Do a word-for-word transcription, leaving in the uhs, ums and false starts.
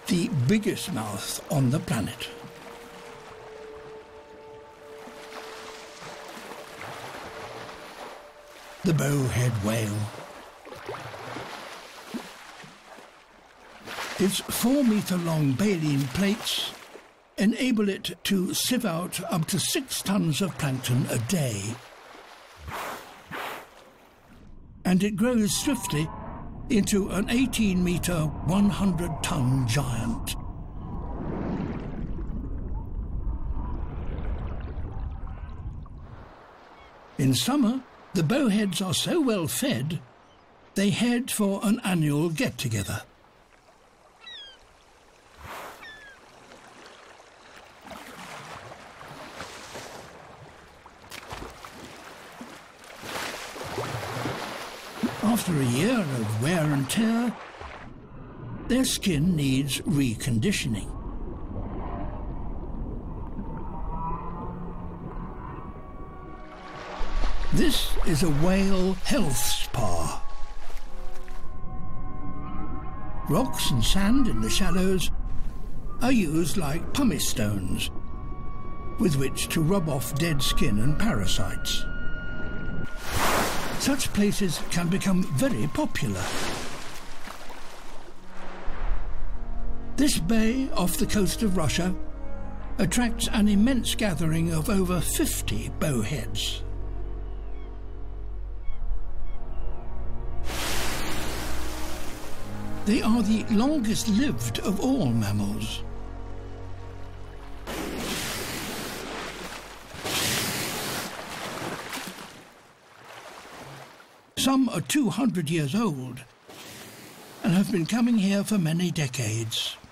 the biggest mouth on the planet. The bowhead whale. Its four-metre-long baleen plates enable it to sieve out up to six tons of plankton a day. And it grows swiftly into an eighteen-metre, one hundred ton giant. In summer, the bowheads are so well fed, they head for an annual get-together. After a year of wear and tear, their skin needs reconditioning. This is a whale health spa. Rocks and sand in the shallows are used like pumice stones with which to rub off dead skin and parasites. Such places can become very popular. This bay off the coast of Russia attracts an immense gathering of over fifty bowheads. They are the longest-lived of all mammals. Some are two hundred years old and have been coming here for many decades.